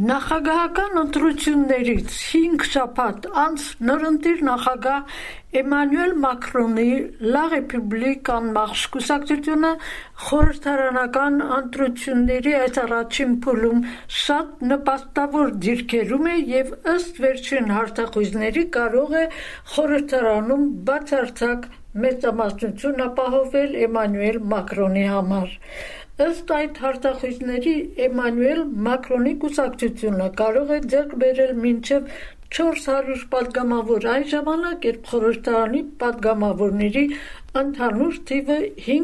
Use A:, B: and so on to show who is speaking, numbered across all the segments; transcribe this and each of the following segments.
A: Նախագահական ընտրություններից 5 շաբաթ անց նորընտիր նախագահ Էմանուել Մակրոնի La République En Marche կուսակցությունը խորհրդարանական ընտրությունների այս առաջին փուլում շատ նպաստավոր դիրքերում է եւ ըստ վերջին հարթախույզների կարող է խորհրդարանում բացարձակ մեծամասնություն ապահովել Էմանուել Մակրոնի համար։ Ըստ այդ հարթախույզների Էմանուել Մակրոնի կուսակցությունը կարող է ձեռք բերել մինչև 400 պատգամավոր այն ժամանակ, երբ խորհրդարանի պատգամավորների ընդհանուր թիվը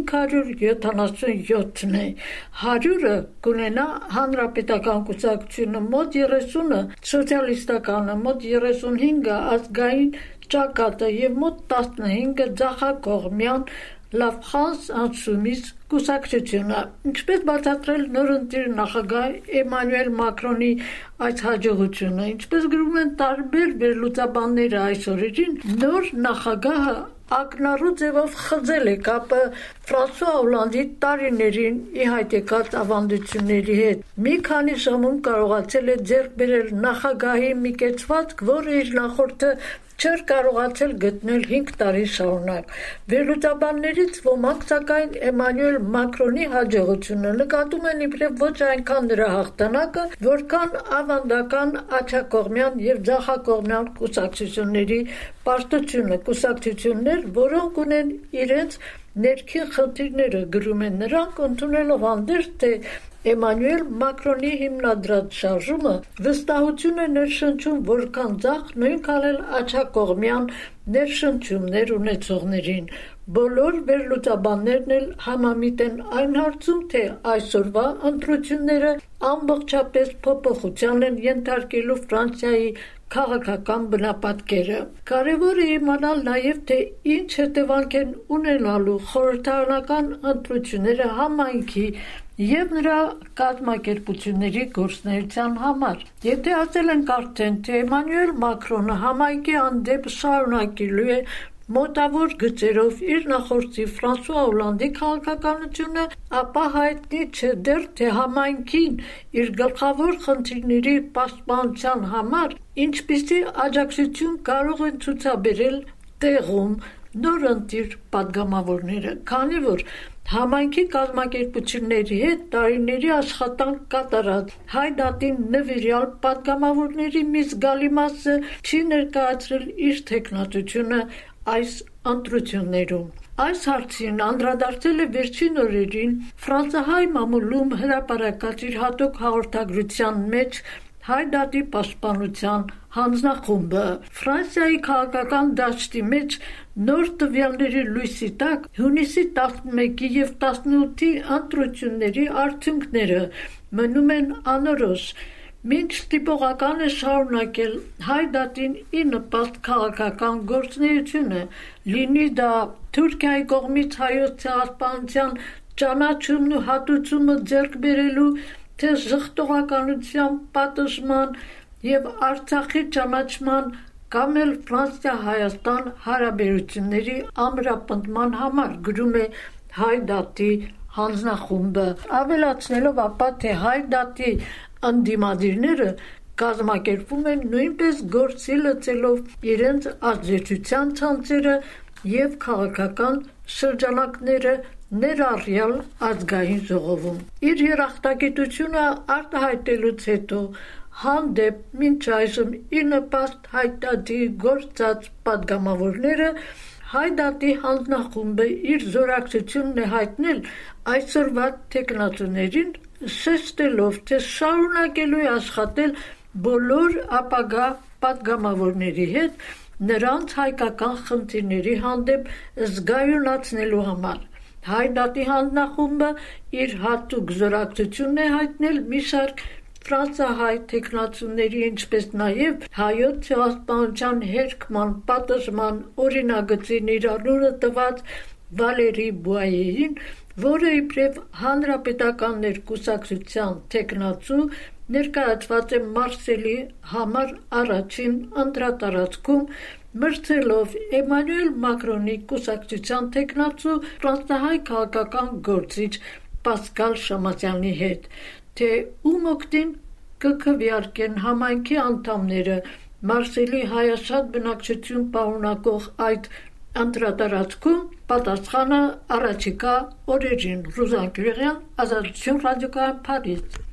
A: 577-ն է։ 100-ը կունենա հանրապետական կուսակցությունը, մոտ 30-ը սոցիալիստականը, մոտ 35-ը ազգային ճակատը եւ մոտ 15-ը ձախակողմյան La France Insoumise կուսակցությունը։ Ինչպես բացատրել նորընտիր նախագահ Էմանուել Մակրոնի այս հաջողությունը, ինչպես գրում են տարբեր վերլուծաբանները այս օրերին, նոր նախագահը ակնառու ձևով խզել է կապը Ֆրանսուଆ Օլանդի տարիներին ի հայտ եկած ավանդությունների հետ։ Մի քանի ժամում կարողացել է ձեռք բերել նախագահի մի կեցվածք, որը իր նախորդը չէր կարողացել գտնել 5 տարի շարունակ։ Վերլուծաբաններից ոմանք սակայն Էմանուել Մակրոնի հաջողությունը նկատում են իբրև ոչ այնքան նրա հաղթանակը, որքան ավանդական աջակողմյան եւ ձախակողմյան կուսակցությունների պարտությունը, կուսակցություններ, որոնք ունեն իրենց ներքին խնդիրները, գրում են նրանք, ընդունելով հանդերձ, թե Էմանուել Մակրոնի հիմնադրած շարժումը վստահություն է ներշնչում որքան ձախ, նույնքան էլ աջակողմյան ներշնչումներ ունեցողներին։ Բոլոր վերլուծաբաններն էլ համամիտ են այն հարցում, թե այսօրվա ընտրությունները ամբողջապես փոփոխության են ենթարկելու Ֆրանսիայի քաղաքական բնապատկերը։ Կարևոր է իմանալ նաև, թե ինչ հետևանք են ունենալու խորհրդարանական ընտրությունները համայնքի եւ նրա կազմակերպությունների գործունեության համար։ Եթե ասել ենք արդեն, թե Էմանուել Մակրոնը համայնքի հանդեպ շարունակելու է մոտավոր գծերով իր նախորդի Ֆրանսուଆ Օլանդի քաղաքականությունը, ապա հայտնի չէ դեռ, թե համայնքին իր գլխավոր խնդիրների պաշտպանության համար ինչպիսի աջակցություն կարող են ցուցաբերել տեղում նորընտիր պատգամավորները, քանի որ համայնքի կազմակերպությունների հետ տարիների աշխատանք կատարած հայ դատին նվիրյալ պատգամավորների մի զգալի մասը չի ներկայացրել իր թեկնածությունը այս ընտրություններում։ Այս հարցին անդրադարձել է վերջին օրերին ֆրանսահայ մամուլում հրապարակած իր հատուկ հաղորդագրության մեջ հայ դատի պաշտպանության հանձնախումբը։ Ֆրանսիայի քաղաքական դաշտի մեջ նոր տվյալների լույսի տակ հունիսի 11-ի եւ 18-ի ընտրությունների արդյունքները մնում են անորոշ, մինչ տիպողական է շարունակել հայ դատին ի նպաստ քաղաքական գործունեությունը, լինի դա Թուրքիայի կողմից հայոց ցեղասպանության ճանաչումն ու հատուցումը ձեռք բերելու, թե ժխտողականության պատժման եւ Արցախի ճանաչման կամ էլ Ֆրանսիա-Հայաստան հարաբերությունների ամրապնդման համար, գրում է հայ դատի հանձնախումբը, ավելացնելով ապա, թե հայ դատի ընդդիմադիրները կազմակերպում են նույնպես գործի լծելով իրենց ազդեցության ցանցերը եւ քաղաքական շրջանակները ներառյալ ազգային ժողովում։ Իր երախտագիտությունը արտահայտելուց հետո հանդեպ մինչ այժմ ի նպաստ հայ դատի գործած պատգամավորները հայ դատի հանձնախումբը իր զորակցությունն է հայտնել այսօրվա թեկնածուներին, շեշտելով, թե շարունակելու է աշխատել բոլոր ապագա պատգամավորների հետ նրանց հայկական խնդիրների հանդեպ զգայունացնելու համար։ Հայ դատի հանձնախումբը իր հատուկ զորակցությունն է հայտնել մի շարք ֆրանսահայ թեկնածուների, ինչպես նաև հայոց ցեղասպանության հերքման, պատժման օրինագծին իր անունը տված Վալերի Բուայեին, որը իբրև հանրապետական ներկուսակցության թեկնածու ներկայացված է Մարսելի համար առաջին ընտրատարածքում, մրցելով Էմանուել Մակրոնի կուսակցության թեկնածու ֆրանսահայ քաղաքական գործիչ Պասկալ Շամասյանի հետ, թե ում օգտին կքվեարկեն համայնքի անդամները Մարսելի հայաշատ բնակչություն պարունակող այդ անդրադարձքում պատասխանը առաջիկա օրերին Ռուզան Գյուղյան, Ազատություն ռադիոկայան Փարիզ